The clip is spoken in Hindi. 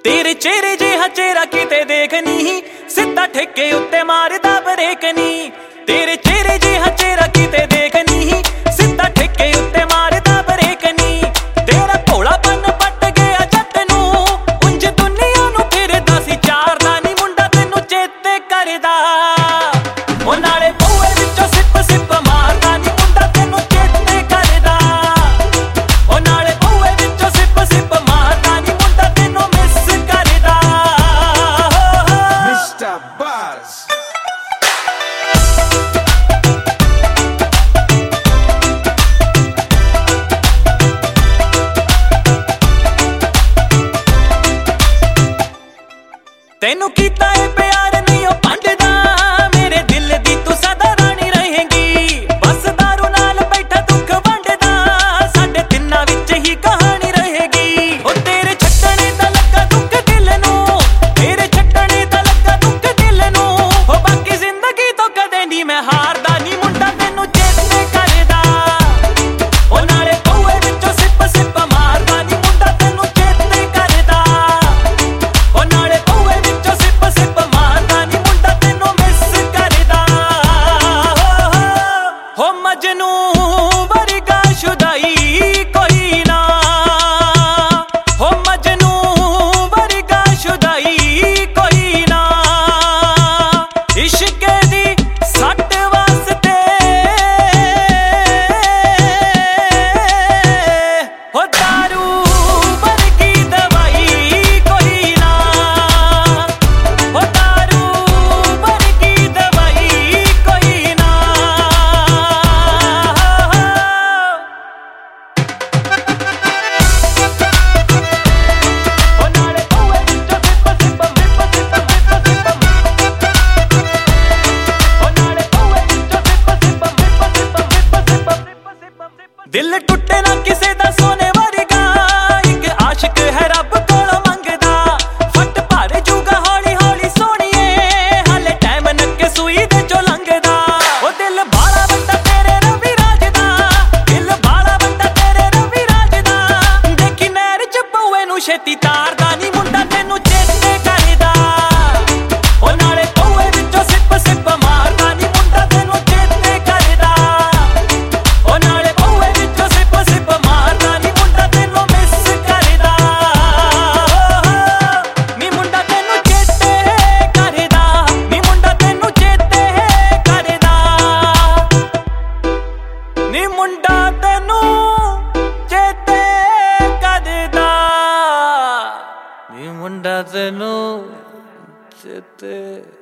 तेरे चेहरे जिहा चेहरा किते देखनी, सीधा ठेके उत्ते मारदा ब्रेक नी। तेरे चेहरे जिहा चेहरा किते देखनी, सीधा ठेके उत्ते मारदा ब्रेक नी। तेरा भोलापन पट गया जट नू, उंज दुनिया नू फिरदा सी चारदा नी मुंडा तेनू चेते करदा। ओ नाले बूए विचों सिप सिप मारदा नी मुंडा तेनू चेते करदा। ओ नाले बूए विचों सिप सिप मारदा नी मुंडा तेनू मिस करदा। Mr. Buzz तेनू कीता है प्यार नहीं ओ पंडदा, मेरे दिल दी तू सदा रानी रहेंगी। बस दारू नाल बैठा दुख वंडदा, साडे तिन्ना विच ही कहानी रहेगी। ओ तेरे छड्डने दा लगा दुख दिल नू, तेरे छड्डने दा लगा दुख दिल नू। ओ बाकी जिंदगी तो कदे नहीं मैं हारदा नी मुंडा तेनू चेते करदा। ओ नाले बूए विचों सिप सिप मारदा नी मुंडा तेनू चेते करदा। ओ नाले बूए विचों सिप सिप मारदा नी मुंडा तेनू मिस करदा। हो मजनू वर्गा शुदाई कोई ना, हो मजनू वर्गा शुदाई कोई ना। इश्क दी सट वास्ते हो दारू वर्गी दवाई कोई ना, हो दारू वर्गी दवाई कोई ना। ओ नाले बूए विचों सिप सिप मिप सिप मिप सिप, ओ नाले बूए विचों सिप सिप मिप सिप मिप सिप। दिल टुटे ना किसे दा सोने वर्गा, एक आशिक है रब कोलों मंगदा। फट भर जूगा हौली हौली सोहणीए, हाले टाइम नक्के सूई दे चों लंघदा। ओ दिल बाला वड्डा तेरे रवि राज दा, दिल बाला वड्डा तेरे रवि राज दा। देखी नहर च बूए नू छेती तारदा नी मुंडा तेनू चेते करदा। ओ नाले बूए विचों सिप सिप मारदा नी मुंडा तेनू चेते करदा। ओ नाले बूए विचों सिप सिप मारदा नी मुंडा तेनू मिस करदा। नी मुंडा तेनू चेते करदा, नी मुंडा तेनू चेते करदा। नी मुंडा तेनू चेते करदा, नी मुंडा तेनू चेते